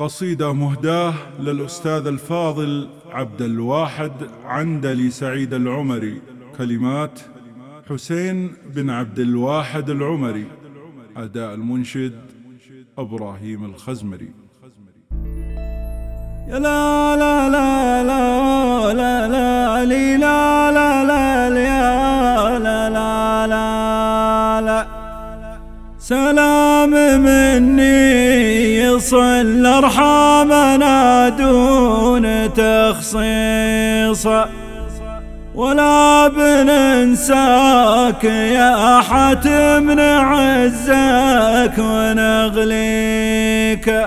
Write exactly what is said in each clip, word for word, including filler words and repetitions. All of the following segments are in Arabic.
قصيدة مهداة للأستاذ الفاضل عبد الواحد عندلي سعيد العمري، كلمات حسين بن عبد الواحد العمري، أداء المنشد إبراهيم الخزمري. يا لا لا لا لا لا لا لي لا لا لا يا لا لا لا لا سلام مني يصل أرحامنا دون تخصيص، ولا بننساك يا حاتم نعزك ونغليك،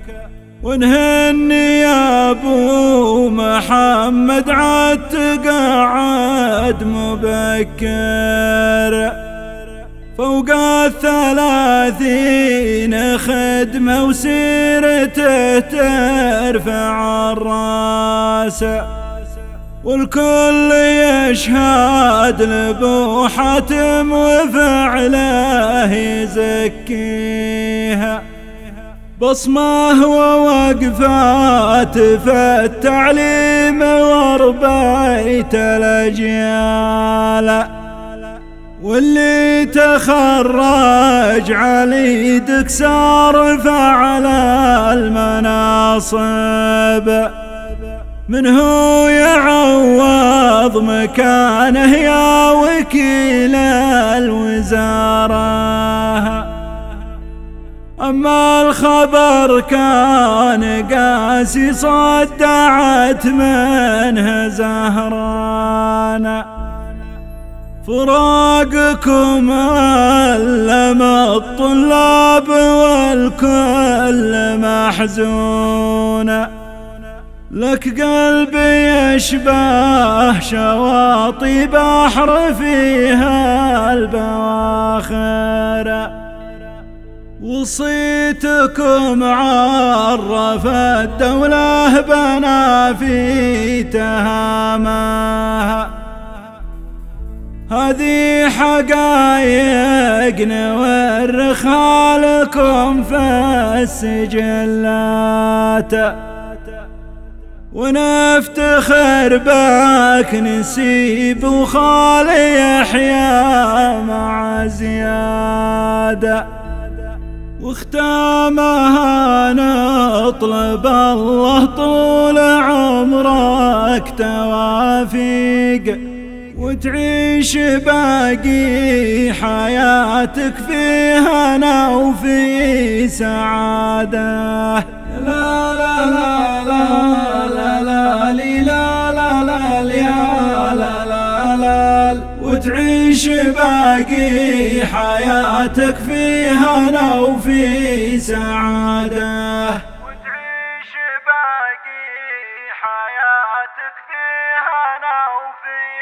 ونهني يا ابو محمد عاد تقعد مبكر فوق الثلاثين خدمة وسيرته ترفع الراس، والكل يشهد لابو حاتم وفعله يزكيها، بصمه ووقفات في التعليم وربيت الأجيال، واللي تخرج على يدك صار فعل المناصب، منه يعوض مكانه يا وكيل الوزارة. أما الخبر كان قاسي صدعت منه زهران، فراقكم ألم الطلاب والكل محزون، لك قلبي يشبه شواطئ بحر فيها البواخر، وصيتكم عرف الدولة بنا في تهامها، هذه حقايق نورخها لكم في السجلات، ونفتخر بك نسيب وخالي يحيى مع زيادة، واختامها نطلب الله طول عمرك توافيق، وتعيش باقي حياتك في هنا وفي سعادة. لا لا لا لا لا لا لي لا لا لا يا لا لا لا، وتعيش باقي حياتك في هنا وفي سعادة، وتعيش باقي حياتك في هنا وفي